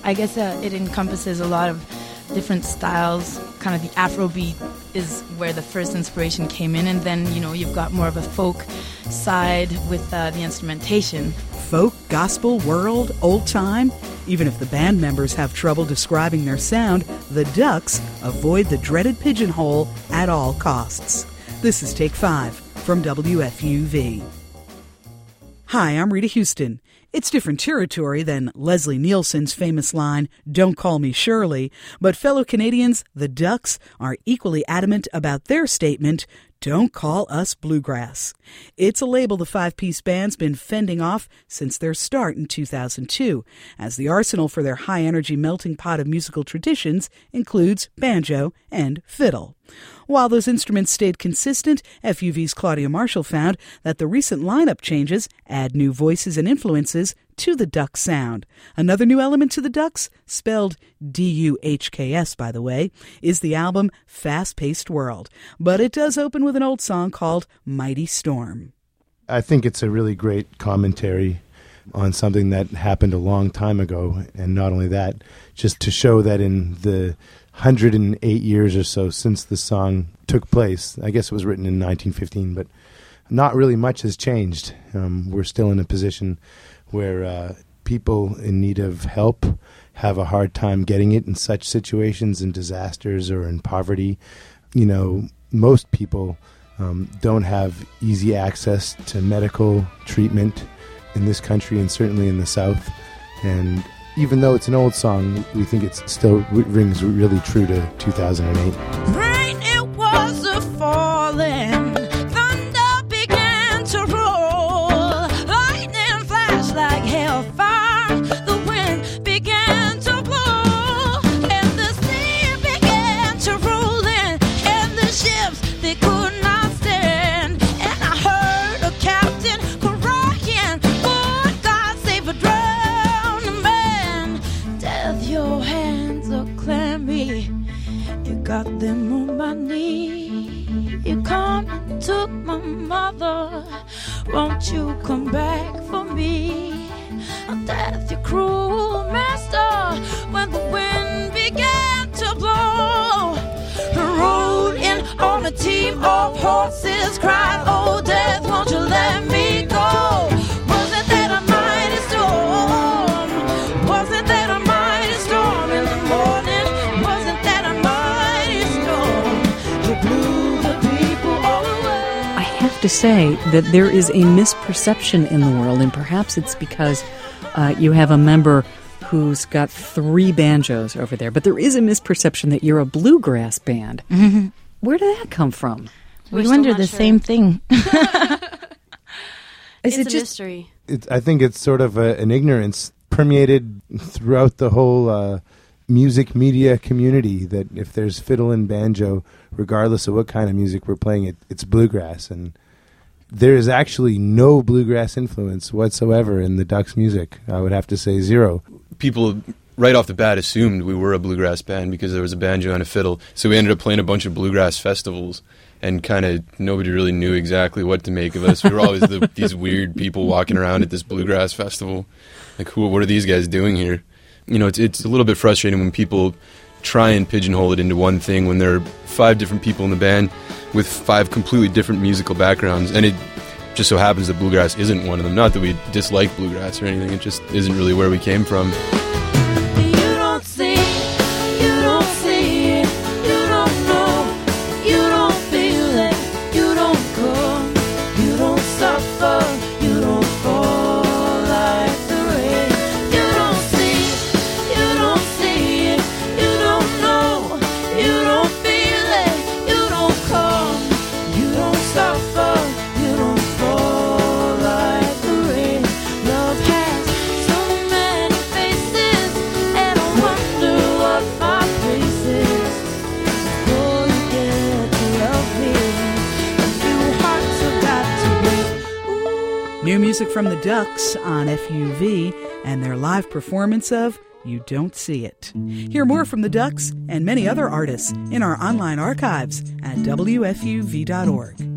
I guess it encompasses a lot of different styles. Kind of the Afrobeat is where the first inspiration came in, and then, you've got more of a folk side with the instrumentation. Folk, gospel, world, old time. Even if the band members have trouble describing their sound, the Ducks avoid the dreaded pigeonhole at all costs. This is Take 5 from WFUV. Hi, I'm Rita Houston. It's different territory than Leslie Nielsen's famous line, "Don't call me Shirley," but fellow Canadians, the Ducks, are equally adamant about their statement, "Don't call us bluegrass." It's a label the five-piece band's been fending off since their start in 2002, as the arsenal for their high-energy melting pot of musical traditions includes banjo and fiddle. While those instruments stayed consistent, FUV's Claudia Marshall found that the recent lineup changes add new voices and influences to the Duck sound. Another new element to the Ducks, spelled D-U-H-K-S, by the way, is the album Fast-Paced World. But it does open with an old song called Mighty Storm. I think it's a really great commentary on something that happened a long time ago. And not only that, just to show that in the 108 years or so since the song took place, I guess it was written in 1915, but not really much has changed. We're still in a position where people in need of help have a hard time getting it in such situations, in disasters or in poverty. Most people don't have easy access to medical treatment in this country and certainly in the South. And even though it's an old song, we think it still rings really true to 2008. Rain, it was a falling, thunder began to roll, lightning flashed like hellfire, the wind began to blow, and the sea began to roll in, and the ships, they could not stand, and I heard a captain crying, "Lord God, save a drowning man." Death, your hands are clammy, you got them on my knee. You come and took my mother, won't you come back for me? Death, your cruel master, when the wind began to blow, rode in on a team of horses, cried, "Oh death, won't you let me go?" Wasn't that a mighty storm? Wasn't that a mighty storm in the morning? Wasn't that a mighty storm? You blew the people all away. I have to say that there is a misperception in the world, and perhaps it's because you have a member who's got 3 banjos over there, but there is a misperception that you're a bluegrass band. Mm-hmm. Where did that come from? We wonder the same thing. It's a mystery. I think it's sort of an ignorance permeated throughout the whole music media community that if there's fiddle and banjo, regardless of what kind of music we're playing, it's bluegrass. And there is actually no bluegrass influence whatsoever in the Ducks music. I would have to say 0. People right off the bat assumed we were a bluegrass band because there was a banjo and a fiddle. So we ended up playing a bunch of bluegrass festivals, and kind of nobody really knew exactly what to make of us. We were always these weird people walking around at this bluegrass festival. Like, what are these guys doing here? It's a little bit frustrating when people try and pigeonhole it into one thing when there are 5 different people in the band with 5 completely different musical backgrounds, and it just so happens that bluegrass isn't one of them. Not that we dislike bluegrass or anything, it just isn't really where we came from. You don't see, you don't see it, you don't know, you don't feel it, you don't come, you don't suffer, you don't fall like the rain. You don't see it, you don't know, you don't feel it, you don't come, you don't suffer, you don't fall like the rain. Love has so many faces, and I wonder what my place is. Before you get to love me, a new hearts have got to break. Ooh. New music from the Ducks on FUV and their live performance of You Don't See It. Hear more from the Ducks and many other artists in our online archives at WFUV.org.